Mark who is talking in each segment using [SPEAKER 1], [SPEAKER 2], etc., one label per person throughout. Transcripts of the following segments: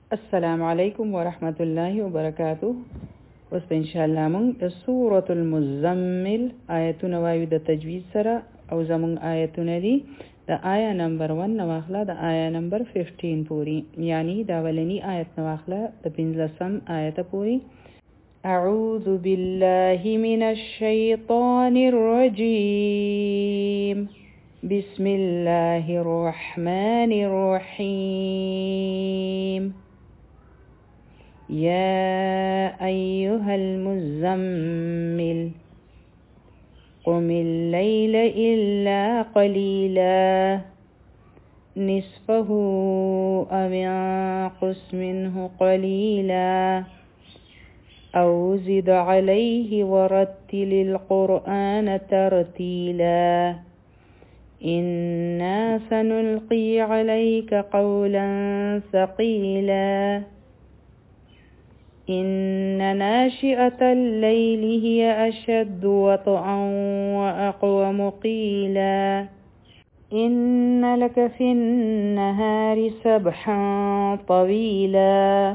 [SPEAKER 1] السلام عليكم ورحمة الله وبركاته. وإن شاء الله من سورة المزمل آياتنا وايد تجويد سرا أو زمن آياتنا دي دا آية نمبر 1 نواخلا دا آية نمبر 15 پوری، يعني دا ولني آية نواخلا دا بنزلسم آية پوری. أعوذ بالله من الشيطان الرجيم. بسم الله الرحمن الرحيم. يا أيها المزمل قم الليل إلا قليلا نصفه أو انقص منه قليلا أو زد عليه ورتل القرآن ترتيلا إنا سنلقي عليك قولا ثقيلا إن ناشئة الليل هي أشد وطئا وأقوم قيلا إن لك في النهار سبحا طويلا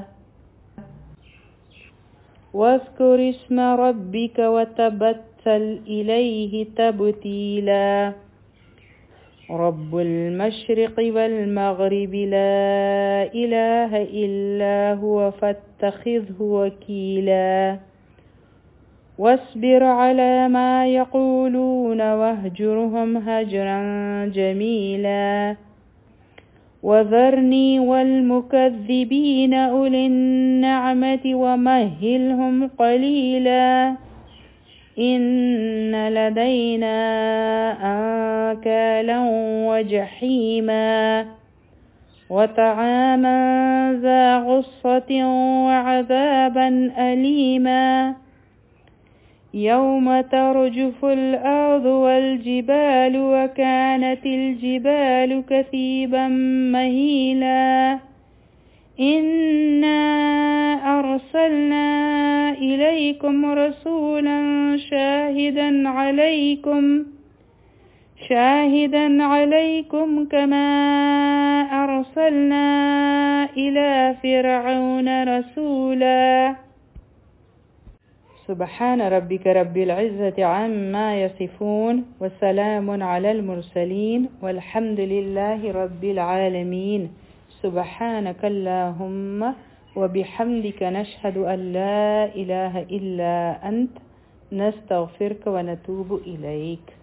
[SPEAKER 1] واذكر اسم ربك وتبتل إليه تبتيلا رب المشرق والمغرب لا إله إلا هو فاتخذه وكيلا واصبر على ما يقولون واهجرهم هجرا جميلا وذرني والمكذبين أولي النعمة ومهلهم قليلا إن لدينا أنكالا وجحيما وطعاما ذا غصة وعذابا أليما يوم ترجف الأرض والجبال وكانت الجبال كثيبا مهيلا إنا أرسلنا إليكم رسولا شاهدا عليكم كما أرسلنا إلى فرعون رسولا سبحان ربك رب العزة عما يصفون وسلام على المرسلين والحمد لله رب العالمين. سبحانك اللهم وبحمدك نشهد أن لا إله إلا أنت نستغفرك ونتوب إليك.